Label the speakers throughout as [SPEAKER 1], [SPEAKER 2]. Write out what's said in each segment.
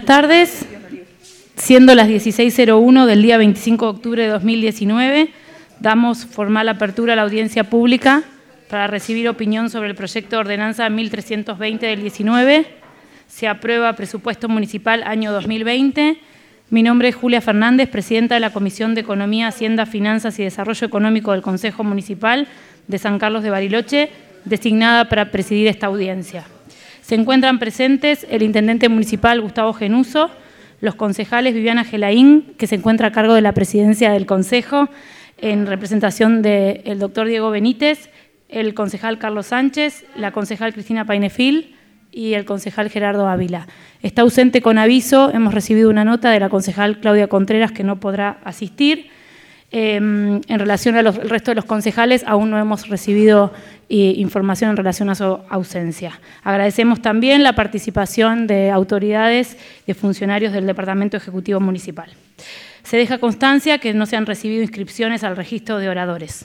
[SPEAKER 1] tardes. Siendo las 16:01 del día 25 de octubre de 2019, damos formal apertura a la audiencia pública para recibir opinión sobre el proyecto de ordenanza 1320 del 19. Se aprueba presupuesto municipal año 2020. Mi nombre es Julia Fernández, presidenta de la Comisión de Economía, Hacienda, Finanzas y Desarrollo Económico del Consejo Municipal de San Carlos de Bariloche, designada para presidir esta audiencia. Se encuentran presentes el intendente municipal Gustavo Genuso, los concejales Viviana Gelaín, que se encuentra a cargo de la presidencia del Consejo, en representación del doctor Diego Benítez, el concejal Carlos Sánchez, la concejal Cristina Painefil y el concejal Gerardo Ávila. Está ausente con aviso, hemos recibido una nota de la concejal Claudia Contreras que no podrá asistir. En relación al resto de los concejales, aún no hemos recibido información en relación a su ausencia. Agradecemos también la participación de autoridades y funcionarios del Departamento Ejecutivo Municipal. Se deja constancia que no se han recibido inscripciones al registro de oradores.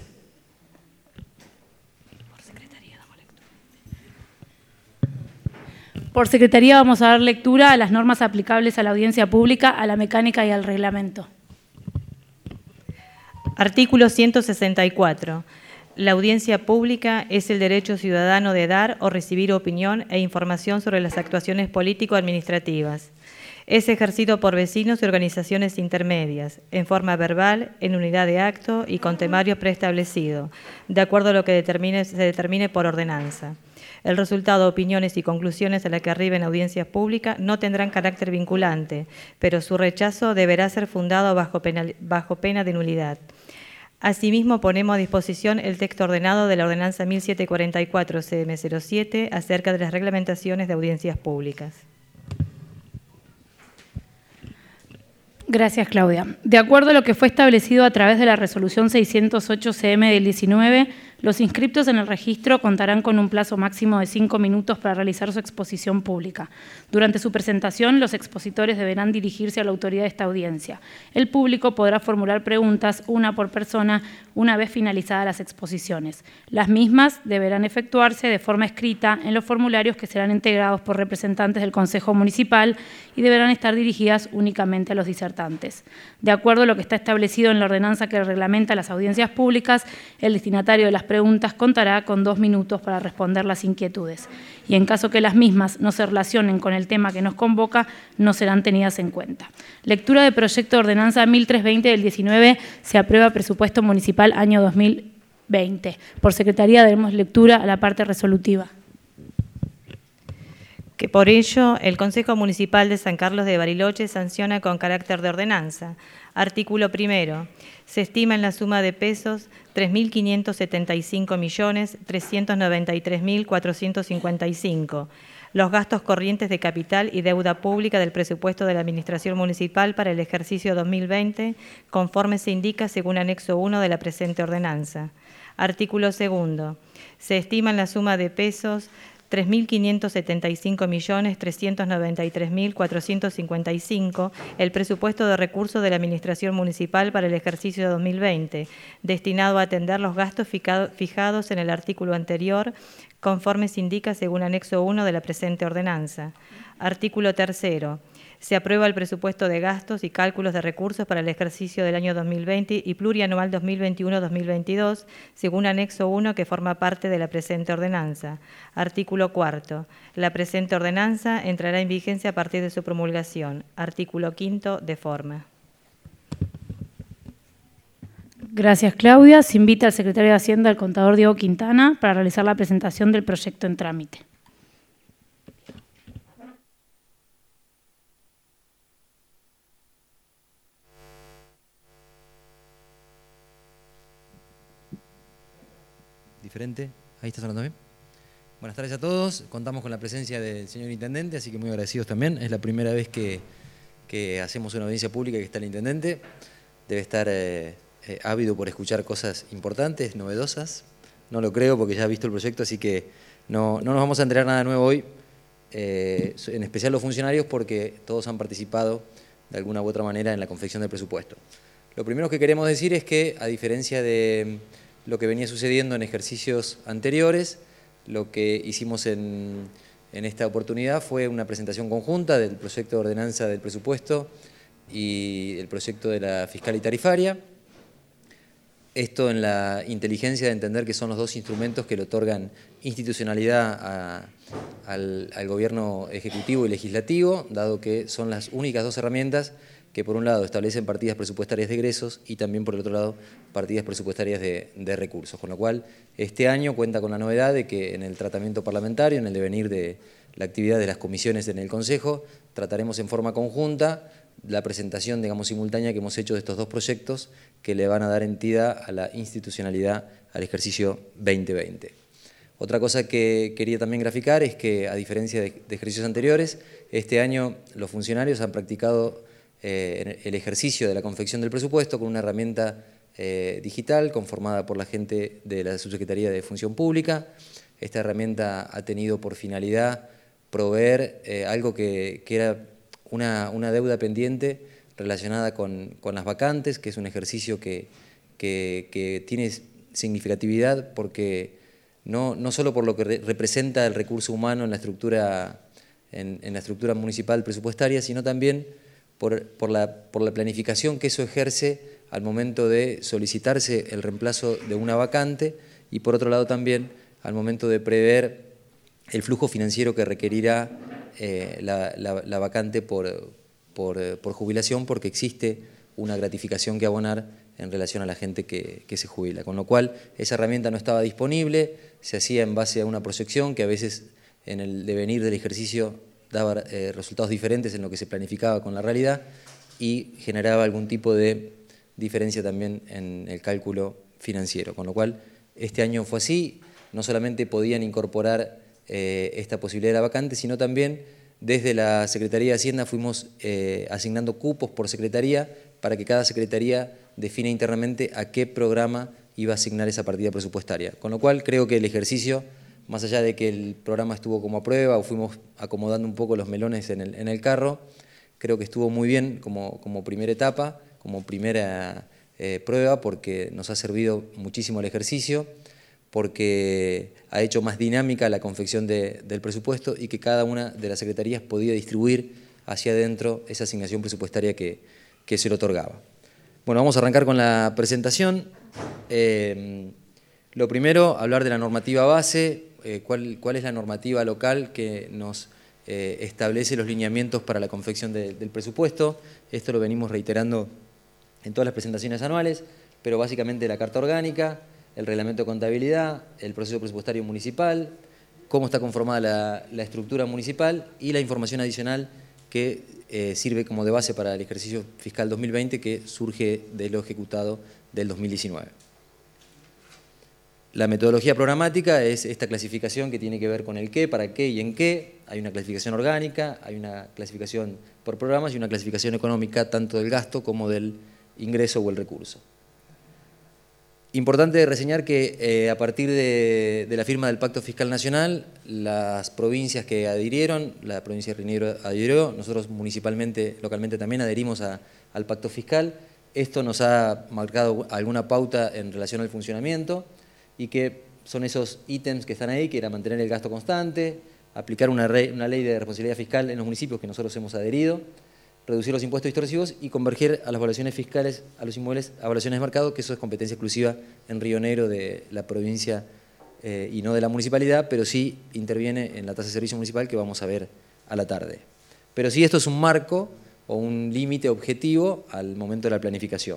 [SPEAKER 1] Por secretaría vamos a dar lectura a las normas aplicables a la audiencia pública, a la mecánica y al reglamento.
[SPEAKER 2] Artículo 164. La audiencia pública es el derecho ciudadano de dar o recibir opinión e información sobre las actuaciones político-administrativas. Es ejercido por vecinos y organizaciones intermedias, en forma verbal, en unidad de acto y con temario preestablecido, de acuerdo a lo que se determine por ordenanza. El resultado, opiniones y conclusiones a las que arriben audiencias públicas no tendrán carácter vinculante, pero su rechazo deberá ser fundado bajo pena de nulidad. Asimismo, ponemos a disposición el texto ordenado de la Ordenanza 1744 CM07 acerca de las reglamentaciones de audiencias públicas.
[SPEAKER 1] Gracias, Claudia. De acuerdo a lo que fue establecido a través de la Resolución 608 CM del 19, los inscriptos en el registro contarán con un plazo máximo de 5 minutos para realizar su exposición pública. Durante su presentación, los expositores deberán dirigirse a la autoridad de esta audiencia. El público podrá formular preguntas, una por persona, una vez finalizadas las exposiciones. Las mismas deberán efectuarse de forma escrita en los formularios que serán integrados por representantes del Consejo Municipal y deberán estar dirigidas únicamente a los disertantes. De acuerdo a lo que está establecido en la ordenanza que reglamenta las audiencias públicas, el destinatario de las preguntas contará con 2 minutos para responder las inquietudes y en caso que las mismas no se relacionen con el tema que nos convoca, no serán tenidas en cuenta. Lectura de proyecto de ordenanza 1320 del 19, se aprueba presupuesto municipal año 2020. Por secretaría daremos lectura a la parte resolutiva.
[SPEAKER 2] Que por ello el Consejo Municipal de San Carlos de Bariloche sanciona con carácter de ordenanza. Artículo primero. Se estima en la suma de pesos 3.575.393.455 los gastos corrientes de capital y deuda pública del presupuesto de la Administración Municipal para el ejercicio 2020, conforme se indica según anexo 1 de la presente ordenanza. Artículo segundo. Se estima en la suma de pesos 3.575.393.455 el presupuesto de recursos de la Administración Municipal para el ejercicio 2020, destinado a atender los gastos fijados en el artículo anterior, conforme se indica según anexo 1 de la presente ordenanza. Artículo tercero. Se aprueba el presupuesto de gastos y cálculos de recursos para el ejercicio del año 2020 y plurianual 2021-2022, según anexo 1 que forma parte de la presente ordenanza. Artículo cuarto. La presente ordenanza entrará en vigencia a partir de su promulgación. Artículo quinto, de forma.
[SPEAKER 1] Gracias, Claudia. Se invita al secretario de Hacienda, el contador Diego Quintana, para realizar la presentación del proyecto en trámite.
[SPEAKER 3] Diferente. Ahí está sonando bien. Buenas tardes a todos. Contamos con la presencia del señor intendente, así que muy agradecidos también. Es la primera vez que hacemos una audiencia pública que está el intendente. Debe estar ávido por escuchar cosas importantes, novedosas. No lo creo porque ya ha visto el proyecto, así que no nos vamos a enterar nada nuevo hoy. En especial los funcionarios, porque todos han participado de alguna u otra manera en la confección del presupuesto. Lo primero que queremos decir es que, a diferencia de lo que venía sucediendo en ejercicios anteriores, lo que hicimos en en esta oportunidad fue una presentación conjunta del proyecto de ordenanza del presupuesto y el proyecto de la fiscal y tarifaria. Esto en la inteligencia de entender que son los dos instrumentos que le otorgan institucionalidad al gobierno ejecutivo y legislativo, dado que son las únicas dos herramientas que por un lado establecen partidas presupuestarias de egresos y también por el otro lado partidas presupuestarias de recursos. Con lo cual este año cuenta con la novedad de que en el tratamiento parlamentario, en el devenir de la actividad de las comisiones en el Consejo, trataremos en forma conjunta la presentación, digamos, simultánea que hemos hecho de estos dos proyectos que le van a dar entidad a la institucionalidad al ejercicio 2020. Otra cosa que quería también graficar es que, a diferencia de ejercicios anteriores, este año los funcionarios han practicado el ejercicio de la confección del presupuesto con una herramienta digital conformada por la gente de la Subsecretaría de Función Pública. Esta herramienta ha tenido por finalidad proveer algo que era una deuda pendiente relacionada con las vacantes, que es un ejercicio que tiene significatividad porque no solo por lo que representa el recurso humano en la estructura municipal presupuestaria, sino también por la planificación que eso ejerce al momento de solicitarse el reemplazo de una vacante y por otro lado también al momento de prever el flujo financiero que requerirá la vacante por jubilación, porque existe una gratificación que abonar en relación a la gente que se jubila. Con lo cual, esa herramienta no estaba disponible, se hacía en base a una proyección que a veces en el devenir del ejercicio daba resultados diferentes en lo que se planificaba con la realidad y generaba algún tipo de diferencia también en el cálculo financiero. Con lo cual, este año fue así, no solamente podían incorporar esta posibilidad de la vacante, sino también desde la Secretaría de Hacienda fuimos asignando cupos por secretaría para que cada secretaría defina internamente a qué programa iba a asignar esa partida presupuestaria. Con lo cual creo que el ejercicio, más allá de que el programa estuvo como a prueba o fuimos acomodando un poco los melones en el carro, creo que estuvo muy bien como primera etapa, como primera prueba, porque nos ha servido muchísimo el ejercicio, porque ha hecho más dinámica la confección del presupuesto y que cada una de las secretarías podía distribuir hacia adentro esa asignación presupuestaria que se le otorgaba. Bueno, vamos a arrancar con la presentación. Lo primero, hablar de la normativa base, cuál es la normativa local que nos establece los lineamientos para la confección del presupuesto. Esto lo venimos reiterando en todas las presentaciones anuales, pero básicamente la Carta Orgánica, el reglamento de contabilidad, el proceso presupuestario municipal, cómo está conformada la estructura municipal y la información adicional que sirve como de base para el ejercicio fiscal 2020 que surge de lo ejecutado del 2019. La metodología programática es esta clasificación que tiene que ver con el qué, para qué y en qué. Hay una clasificación orgánica, hay una clasificación por programas y una clasificación económica tanto del gasto como del ingreso o el recurso. Importante reseñar que a partir de la firma del Pacto Fiscal Nacional, las provincias que adhirieron, la provincia de Río Negro adhirió, nosotros municipalmente, localmente también adherimos al Pacto Fiscal. Esto nos ha marcado alguna pauta en relación al funcionamiento y que son esos ítems que están ahí, que era mantener el gasto constante, aplicar una ley de responsabilidad fiscal en los municipios que nosotros hemos adherido, reducir los impuestos distorsivos y converger a las evaluaciones fiscales, a los inmuebles, a evaluaciones de mercado, que eso es competencia exclusiva en Río Negro de la provincia y no de la municipalidad, pero sí interviene en la tasa de servicio municipal que vamos a ver a la tarde. Pero sí esto es un marco o un límite objetivo al momento de la planificación.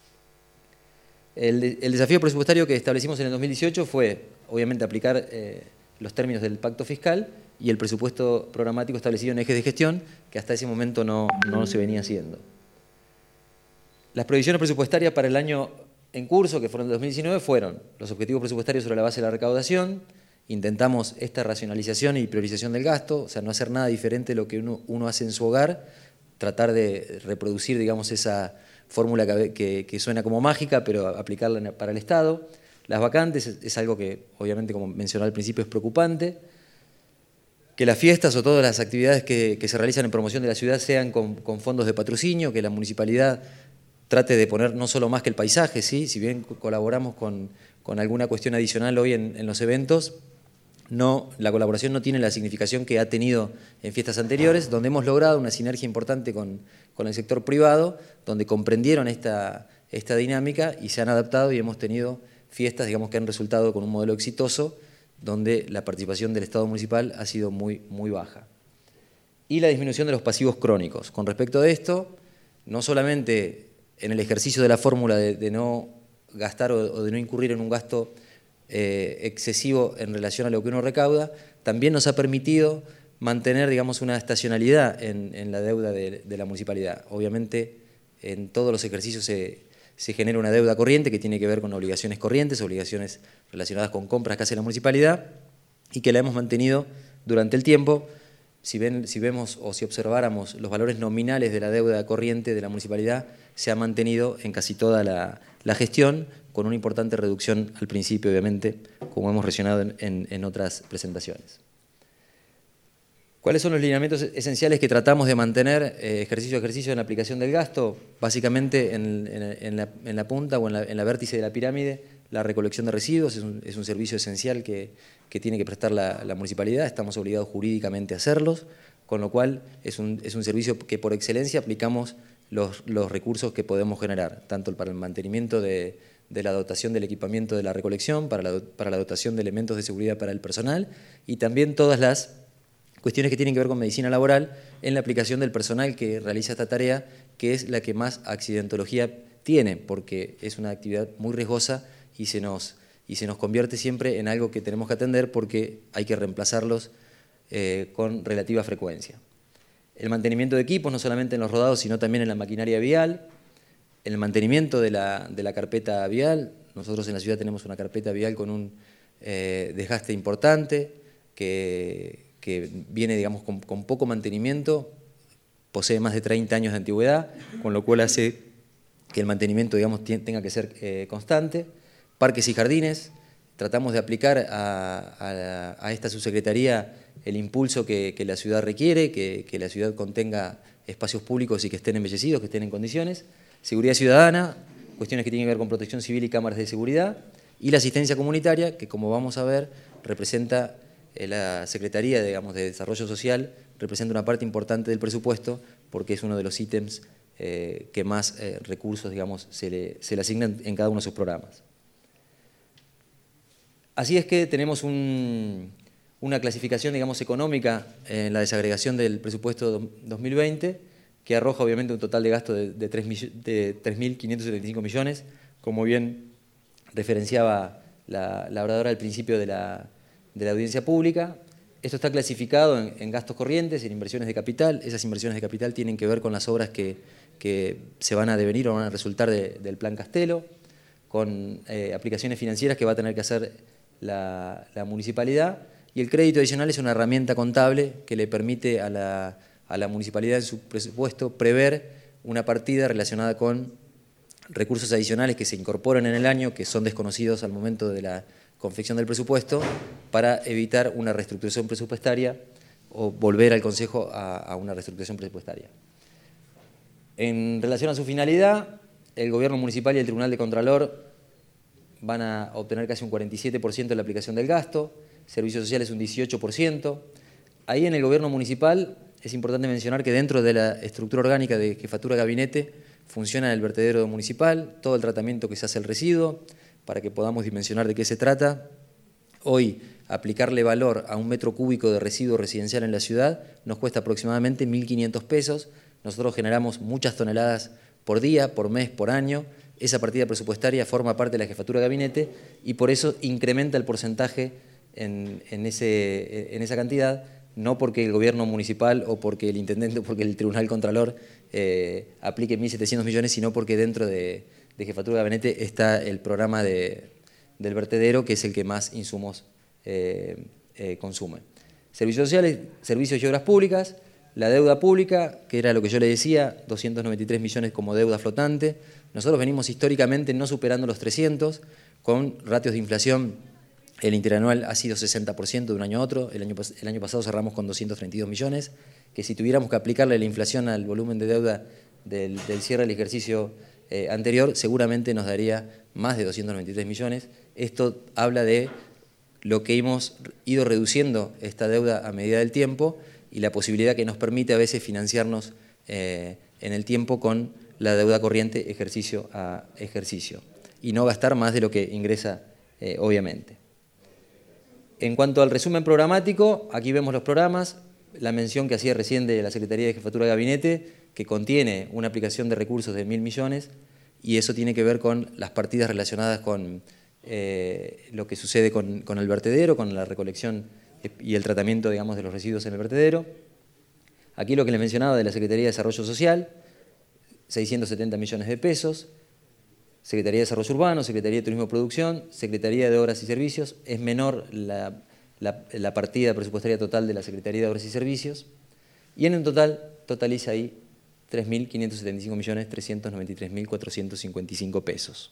[SPEAKER 3] El desafío presupuestario que establecimos en el 2018 fue, obviamente, aplicar los términos del pacto fiscal y el presupuesto programático establecido en ejes de gestión, que hasta ese momento no se venía haciendo. Las previsiones presupuestarias para el año en curso, que fueron de 2019, fueron los objetivos presupuestarios sobre la base de la recaudación. Intentamos esta racionalización y priorización del gasto, o sea, no hacer nada diferente de lo que uno hace en su hogar, tratar de reproducir, digamos, esa fórmula que suena como mágica, pero aplicarla para el Estado. Las vacantes es algo que, obviamente, como mencioné al principio, es preocupante. Que las fiestas o todas las actividades que se realizan en promoción de la ciudad sean con fondos de patrocinio, que la municipalidad trate de poner no solo más que el paisaje, ¿sí? Si bien colaboramos con alguna cuestión adicional hoy en los eventos, la colaboración no tiene la significación que ha tenido en fiestas anteriores, donde hemos logrado una sinergia importante con el sector privado, donde comprendieron esta dinámica y se han adaptado y hemos tenido fiestas, digamos, que han resultado con un modelo exitoso, donde la participación del Estado municipal ha sido muy, muy baja. Y la disminución de los pasivos crónicos. Con respecto a esto, no solamente en el ejercicio de la fórmula de no gastar o de no incurrir en un gasto excesivo en relación a lo que uno recauda, también nos ha permitido mantener, digamos, una estacionalidad en la deuda de la municipalidad. Obviamente, en todos los ejercicios se genera una deuda corriente que tiene que ver con obligaciones corrientes, obligaciones relacionadas con compras que hace la municipalidad, y que la hemos mantenido durante el tiempo. Si vemos o si observáramos los valores nominales de la deuda corriente de la municipalidad, se ha mantenido en casi toda la gestión, con una importante reducción al principio, obviamente, como hemos mencionado en otras presentaciones. ¿Cuáles son los lineamientos esenciales que tratamos de mantener ejercicio a ejercicio en la aplicación del gasto? Básicamente en la punta o en la vértice de la pirámide, la recolección de residuos es un servicio esencial que tiene que prestar la municipalidad, estamos obligados jurídicamente a hacerlos, con lo cual es un servicio que por excelencia aplicamos los recursos que podemos generar, tanto para el mantenimiento de la dotación del equipamiento de la recolección, para la dotación de elementos de seguridad para el personal y también todas las cuestiones que tienen que ver con medicina laboral en la aplicación del personal que realiza esta tarea, que es la que más accidentología tiene, porque es una actividad muy riesgosa y se nos convierte siempre en algo que tenemos que atender porque hay que reemplazarlos con relativa frecuencia. El mantenimiento de equipos, no solamente en los rodados, sino también en la maquinaria vial, el mantenimiento de la carpeta vial. Nosotros en la ciudad tenemos una carpeta vial con un desgaste importante que viene, digamos, con poco mantenimiento, posee más de 30 años de antigüedad, con lo cual hace que el mantenimiento, digamos, tenga que ser constante. Parques y jardines, tratamos de aplicar a esta subsecretaría el impulso que la ciudad requiere, que la ciudad contenga espacios públicos y que estén embellecidos, que estén en condiciones. Seguridad ciudadana, cuestiones que tienen que ver con protección civil y cámaras de seguridad. Y la asistencia comunitaria, que como vamos a ver, representa la Secretaría, digamos, de Desarrollo Social, representa una parte importante del presupuesto porque es uno de los ítems que más recursos, digamos, se le asignan en cada uno de sus programas. Así es que tenemos una clasificación, digamos, económica en la desagregación del presupuesto 2020 que arroja obviamente un total de gasto de 3.575 millones, como bien referenciaba la oradora al principio de la audiencia pública. Esto está clasificado en gastos corrientes, en inversiones de capital. Esas inversiones de capital tienen que ver con las obras que se van a devenir o van a resultar del Plan Castelo, con aplicaciones financieras que va a tener que hacer la municipalidad, y el crédito adicional es una herramienta contable que le permite a la municipalidad en su presupuesto prever una partida relacionada con recursos adicionales que se incorporan en el año, que son desconocidos al momento de la confección del presupuesto, para evitar una reestructuración presupuestaria o volver al Consejo a una reestructuración presupuestaria. En relación a su finalidad, el Gobierno Municipal y el Tribunal de Contralor van a obtener casi un 47% de la aplicación del gasto, servicios sociales un 18%. Ahí en el Gobierno Municipal es importante mencionar que dentro de la estructura orgánica de jefatura de gabinete funciona el vertedero municipal, todo el tratamiento que se hace al residuo, para que podamos dimensionar de qué se trata. Hoy, aplicarle valor a un metro cúbico de residuo residencial en la ciudad nos cuesta aproximadamente 1.500 pesos. Nosotros generamos muchas toneladas por día, por mes, por año. Esa partida presupuestaria forma parte de la jefatura de gabinete y por eso incrementa el porcentaje en esa cantidad, no porque el gobierno municipal o porque el intendente o porque el tribunal contralor aplique 1.700 millones, sino porque dentro de jefatura de gabinete está el programa del vertedero, que es el que más insumos consume. Servicios sociales, servicios y obras públicas, la deuda pública, que era lo que yo le decía, 293 millones como deuda flotante. Nosotros venimos históricamente no superando los 300, con ratios de inflación. El interanual ha sido 60% de un año a otro. El año pasado cerramos con 232 millones, que si tuviéramos que aplicarle la inflación al volumen de deuda del cierre del ejercicio anterior, seguramente nos daría más de 293 millones. Esto habla de lo que hemos ido reduciendo esta deuda a medida del tiempo y la posibilidad que nos permite a veces financiarnos en el tiempo con la deuda corriente ejercicio a ejercicio y no gastar más de lo que ingresa obviamente. En cuanto al resumen programático, aquí vemos los programas, la mención que hacía recién de la Secretaría de Jefatura de Gabinete, que contiene una aplicación de recursos de 1.000 millones, y eso tiene que ver con las partidas relacionadas con lo que sucede con el vertedero, con la recolección y el tratamiento, digamos, de los residuos en el vertedero. Aquí lo que les mencionaba de la Secretaría de Desarrollo Social, 670 millones de pesos, Secretaría de Desarrollo Urbano, Secretaría de Turismo y Producción, Secretaría de Obras y Servicios, es menor la partida presupuestaria total de la Secretaría de Obras y Servicios, y en un total totaliza ahí 3.575.393.455 pesos.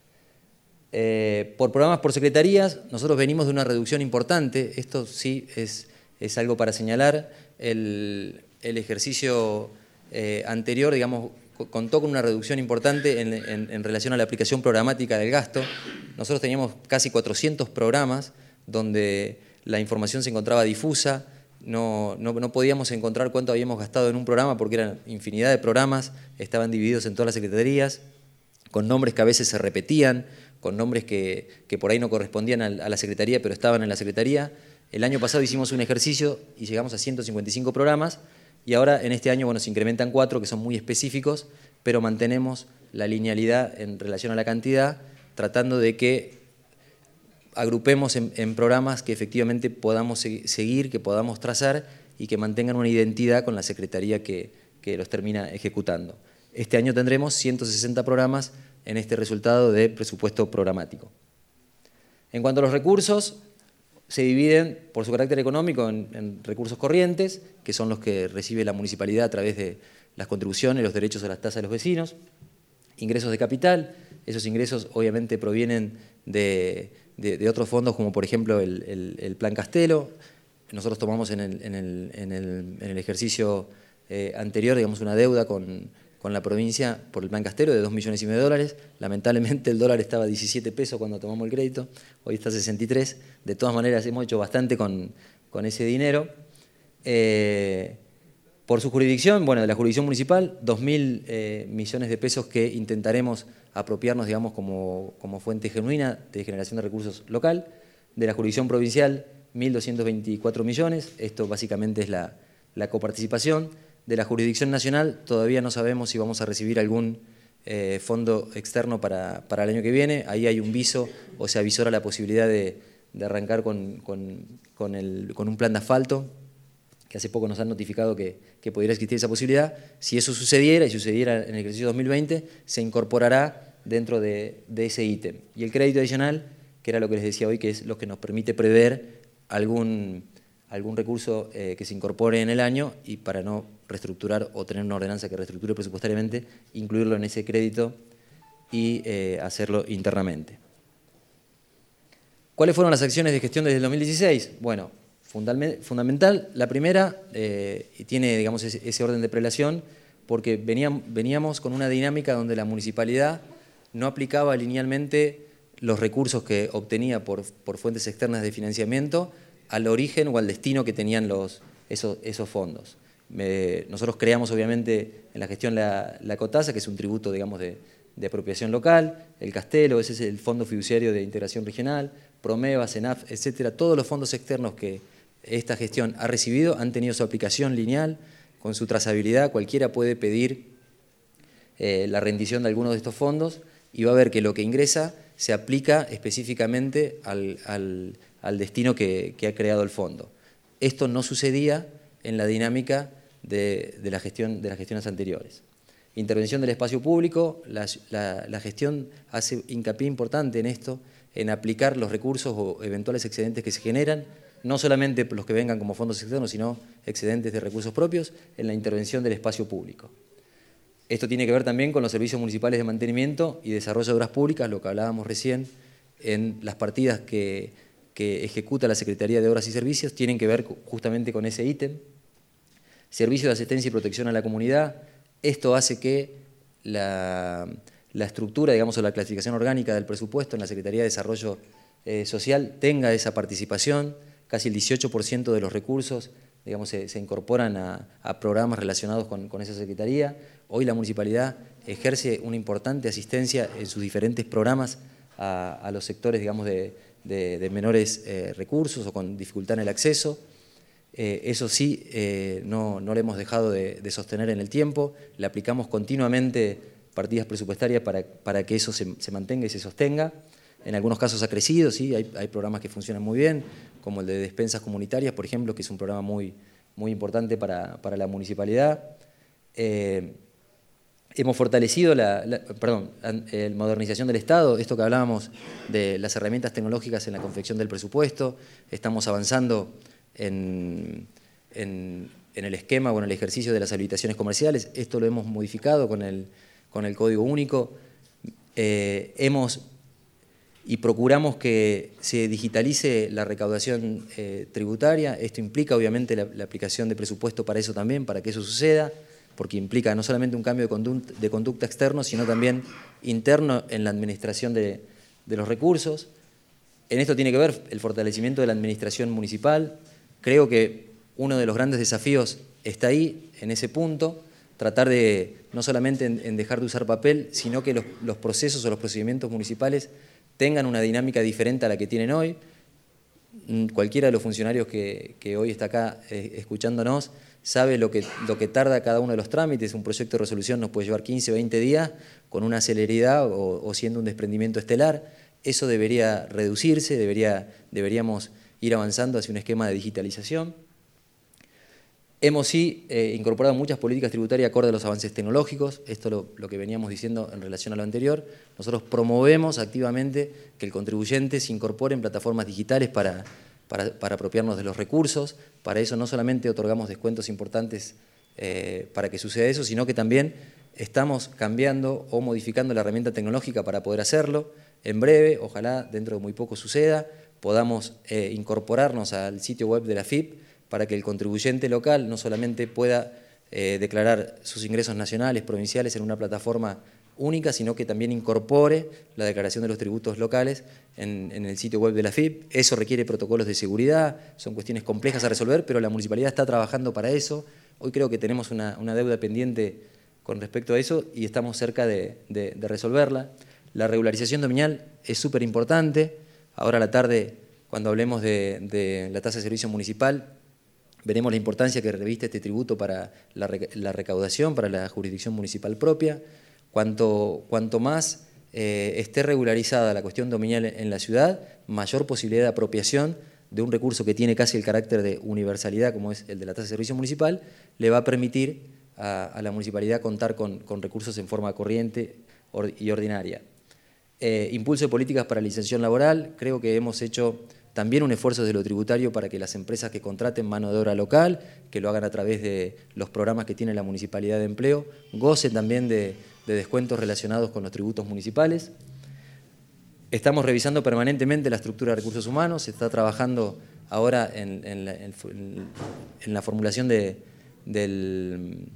[SPEAKER 3] Por programas por secretarías, nosotros venimos de una reducción importante, esto sí es algo para señalar, el ejercicio anterior, digamos, contó con una reducción importante en relación a la aplicación programática del gasto. Nosotros teníamos casi 400 programas donde la información se encontraba difusa, no podíamos encontrar cuánto habíamos gastado en un programa porque eran infinidad de programas, estaban divididos en todas las secretarías, con nombres que a veces se repetían, con nombres que por ahí no correspondían a la secretaría, pero estaban en la secretaría. El año pasado hicimos un ejercicio y llegamos a 155 programas, y ahora en este año, bueno, se incrementan 4 que son muy específicos, pero mantenemos la linealidad en relación a la cantidad, tratando de que agrupemos en programas que efectivamente podamos seguir, que podamos trazar y que mantengan una identidad con la secretaría que los termina ejecutando. Este año tendremos 160 programas en este resultado de presupuesto programático. En cuanto a los recursos, se dividen por su carácter económico en recursos corrientes, que son los que recibe la municipalidad a través de las contribuciones, los derechos a las tasas de los vecinos, ingresos de capital, esos ingresos obviamente provienen de otros fondos como por ejemplo el Plan Castelo. Nosotros tomamos en el ejercicio anterior, digamos, una deuda con la provincia por el Plan Castelo de 2,5 millones de dólares. Lamentablemente el dólar estaba a 17 pesos cuando tomamos el crédito, hoy está a 63. De todas maneras hemos hecho bastante con ese dinero. Por su jurisdicción, bueno, de la jurisdicción municipal, 2.000 millones de pesos que intentaremos apropiarnos, digamos, como fuente genuina de generación de recursos local. De la jurisdicción provincial, 1.224 millones, esto básicamente es la coparticipación. De la jurisdicción nacional todavía no sabemos si vamos a recibir algún fondo externo para el año que viene. Ahí hay un viso o se avisora la posibilidad de arrancar con un plan de asfalto, que hace poco nos han notificado que pudiera existir esa posibilidad. Si eso sucediera y sucediera en el ejercicio 2020, se incorporará dentro de ese ítem. Y el crédito adicional, que era lo que les decía hoy, que es lo que nos permite prever algún recurso que se incorpore en el año y para no reestructurar o tener una ordenanza que reestructure presupuestariamente, incluirlo en ese crédito y hacerlo internamente. ¿Cuáles fueron las acciones de gestión desde el 2016? Bueno, fundamental, la primera, y tiene, digamos, ese orden de prelación, porque veníamos con una dinámica donde la municipalidad no aplicaba linealmente los recursos que obtenía por fuentes externas de financiamiento al origen o al destino que tenían esos fondos. Nosotros creamos obviamente en la gestión la Cotasa, que es un tributo, digamos, de apropiación local, el Castelo, ese es el Fondo Fiduciario de Integración Regional, Promeva, CENAF, etcétera. Todos los fondos externos que esta gestión ha recibido han tenido su aplicación lineal, con su trazabilidad. Cualquiera puede pedir la rendición de alguno de estos fondos y va a ver que lo que ingresa se aplica específicamente al destino que ha creado el fondo. Esto no sucedía en la dinámica de las gestiones anteriores. Intervención del espacio público, la gestión hace hincapié importante en esto, en aplicar los recursos o eventuales excedentes que se generan, no solamente los que vengan como fondos externos, sino excedentes de recursos propios, en la intervención del espacio público. Esto tiene que ver también con los servicios municipales de mantenimiento y desarrollo de obras públicas, lo que hablábamos recién, en las partidas que ejecuta la Secretaría de Obras y Servicios, tienen que ver justamente con ese ítem. Servicio de asistencia y protección a la comunidad. Esto hace que la estructura, digamos, o la clasificación orgánica del presupuesto en la Secretaría de Desarrollo social tenga esa participación. Casi el 18% de los recursos, digamos, se incorporan a programas relacionados con esa secretaría. Hoy la municipalidad ejerce una importante asistencia en sus diferentes programas a los sectores, digamos, de menores recursos o con dificultad en el acceso. Eso sí, no lo hemos dejado de sostener en el tiempo. Le aplicamos continuamente partidas presupuestarias para que eso se mantenga y se sostenga. En algunos casos ha crecido, sí, hay programas que funcionan muy bien, como el de despensas comunitarias, por ejemplo, que es un programa muy importante para la municipalidad. Hemos fortalecido la modernización del Estado, esto que hablábamos de las herramientas tecnológicas en la confección del presupuesto. Estamos avanzando en el esquema o en el ejercicio de las habilitaciones comerciales. Esto lo hemos modificado con el Código Único. Y procuramos que se digitalice la recaudación tributaria. Esto implica obviamente la aplicación de presupuesto para eso también, para que eso suceda, porque implica no solamente un cambio de conducta externo, sino también interno en la administración de los recursos. En esto tiene que ver el fortalecimiento de la administración municipal. Creo que uno de los grandes desafíos está ahí, en ese punto, tratar de no solamente en dejar de usar papel, sino que los procesos o los procedimientos municipales tengan una dinámica diferente a la que tienen hoy. Cualquiera de los funcionarios que hoy está acá escuchándonos sabe lo que tarda cada uno de los trámites. Un proyecto de resolución nos puede llevar 15 o 20 días con una celeridad o siendo un desprendimiento estelar. Eso debería reducirse, deberíamos ir avanzando hacia un esquema de digitalización. Hemos sí incorporado muchas políticas tributarias acorde a los avances tecnológicos. Esto es lo que veníamos diciendo en relación a lo anterior. Nosotros promovemos activamente que el contribuyente se incorpore en plataformas digitales para apropiarnos de los recursos. Para eso no solamente otorgamos descuentos importantes para que suceda eso, sino que también estamos cambiando o modificando la herramienta tecnológica para poder hacerlo. En breve, ojalá dentro de muy poco suceda, podamos incorporarnos al sitio web de la AFIP para que el contribuyente local no solamente pueda declarar sus ingresos nacionales, provinciales en una plataforma única, sino que también incorpore la declaración de los tributos locales en el sitio web de la AFIP. Eso requiere protocolos de seguridad, son cuestiones complejas a resolver, pero la municipalidad está trabajando para eso. Hoy creo que tenemos una deuda pendiente con respecto a eso y estamos cerca de resolverla. La regularización dominial es súper importante. Ahora a la tarde, cuando hablemos de la tasa de servicio municipal, veremos la importancia que reviste este tributo para la recaudación, para la jurisdicción municipal propia. Cuanto más esté regularizada la cuestión dominial en la ciudad, mayor posibilidad de apropiación de un recurso que tiene casi el carácter de universalidad, como es el de la tasa de servicio municipal, le va a permitir a la municipalidad contar con recursos en forma corriente y ordinaria. Impulso de políticas para la licenciación laboral. Creo que hemos hecho también un esfuerzo desde lo tributario para que las empresas que contraten mano de obra local, que lo hagan a través de los programas que tiene la Municipalidad de Empleo, gocen también de descuentos relacionados con los tributos municipales. Estamos revisando permanentemente la estructura de recursos humanos, se está trabajando ahora en la formulación del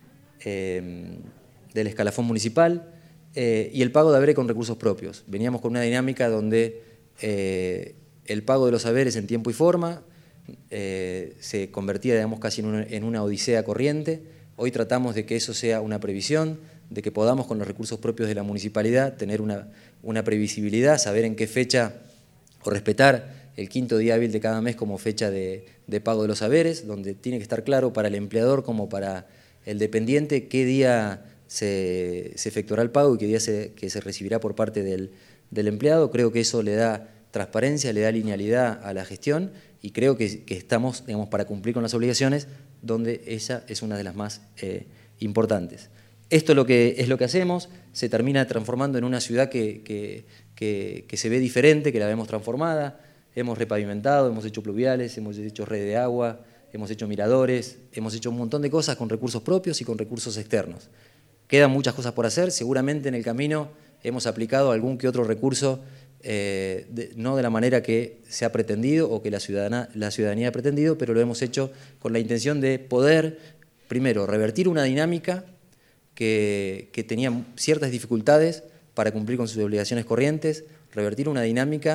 [SPEAKER 3] escalafón municipal y el pago de haberes con recursos propios. Veníamos con una dinámica donde el pago de los haberes en tiempo y forma se convertía, digamos, casi en una odisea corriente. Hoy tratamos de que eso sea una previsión, de que podamos con los recursos propios de la municipalidad tener una previsibilidad, saber en qué fecha o respetar el quinto día hábil de cada mes como fecha de pago de los haberes, donde tiene que estar claro para el empleador como para el dependiente qué día se efectuará el pago y qué día que se recibirá por parte del empleado. Creo que eso le da transparencia, le da linealidad a la gestión y creo que estamos, digamos, para cumplir con las obligaciones, donde esa es una de las más importantes. Esto es lo que hacemos, se termina transformando en una ciudad que se ve diferente, que la vemos transformada. Hemos repavimentado, hemos hecho pluviales, hemos hecho red de agua, hemos hecho miradores, hemos hecho un montón de cosas con recursos propios y con recursos externos. Quedan muchas cosas por hacer, seguramente en el camino hemos aplicado algún que otro recurso, no de la manera que se ha pretendido o que la ciudadanía ha pretendido, pero lo hemos hecho con la intención de poder, primero, revertir una dinámica que tenía ciertas dificultades para cumplir con sus obligaciones corrientes, revertir una dinámica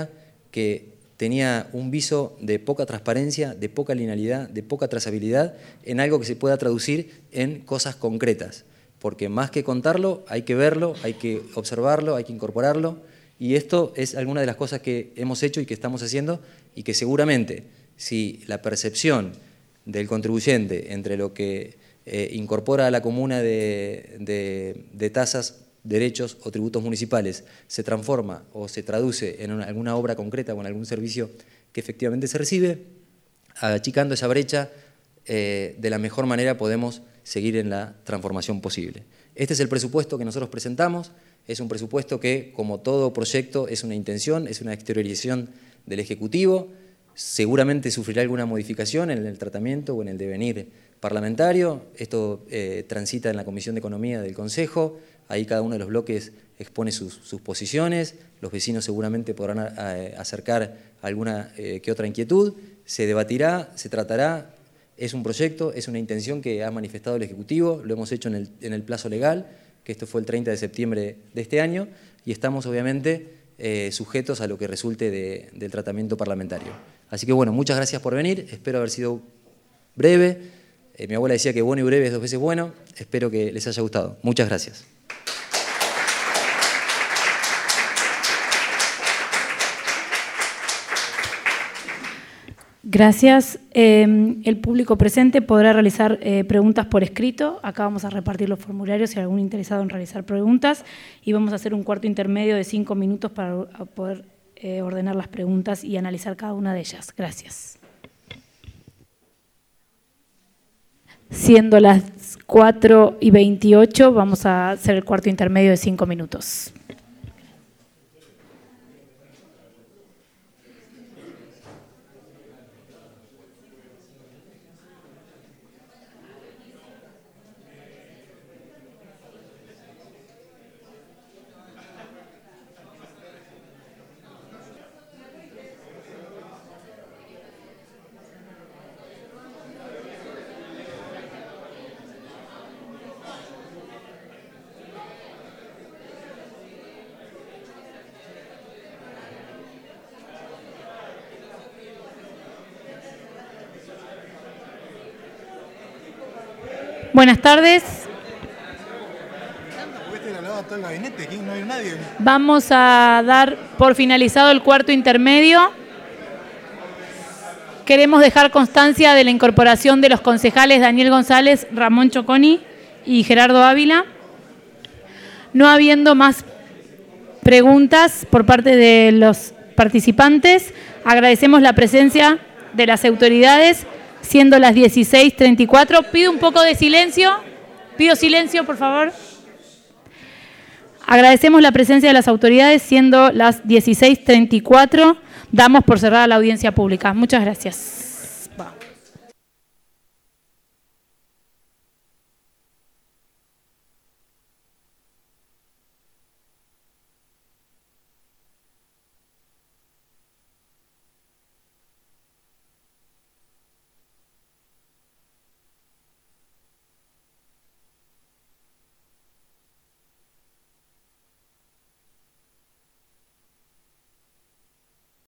[SPEAKER 3] que tenía un viso de poca transparencia, de poca linealidad, de poca trazabilidad, en algo que se pueda traducir en cosas concretas. Porque más que contarlo, hay que verlo, hay que observarlo, hay que incorporarlo, y esto es alguna de las cosas que hemos hecho y que estamos haciendo, y que seguramente, si la percepción del contribuyente entre lo que incorpora a la comuna de tasas, derechos o tributos municipales se transforma o se traduce en alguna obra concreta o en algún servicio que efectivamente se recibe, achicando esa brecha, de la mejor manera podemos seguir en la transformación posible. Este es el presupuesto que nosotros presentamos, es un presupuesto que, como todo proyecto, es una intención, es una exteriorización del Ejecutivo, seguramente sufrirá alguna modificación en el tratamiento o en el devenir parlamentario. Esto transita en la Comisión de Economía del Consejo, ahí cada uno de los bloques expone sus posiciones, los vecinos seguramente podrán acercar alguna que otra inquietud, se debatirá, se tratará. Es un proyecto, es una intención que ha manifestado el Ejecutivo, lo hemos hecho en el plazo legal, que esto fue el 30 de septiembre de este año, y estamos obviamente sujetos a lo que resulte del tratamiento parlamentario. Así que bueno, muchas gracias por venir, espero haber sido breve. Mi abuela decía que bueno y breve es 2 veces bueno, espero que les haya gustado. Muchas gracias.
[SPEAKER 1] Gracias. El público presente podrá realizar preguntas por escrito. Acá vamos a repartir los formularios si hay algún interesado en realizar preguntas, y vamos a hacer un cuarto intermedio de 5 minutos para poder ordenar las preguntas y analizar cada una de ellas. Gracias. Siendo las 4:28, vamos a hacer el cuarto intermedio de 5 minutos. Buenas tardes. Vamos a dar por finalizado el cuarto intermedio. Queremos dejar constancia de la incorporación de los concejales Daniel González, Ramón Choconi y Gerardo Ávila. No habiendo más preguntas por parte de los participantes, agradecemos la presencia de las autoridades, siendo las 16:34. Pido un poco de silencio. Pido silencio, por favor. Agradecemos la presencia de las autoridades, siendo las 16:34. Damos por cerrada la audiencia pública. Muchas gracias.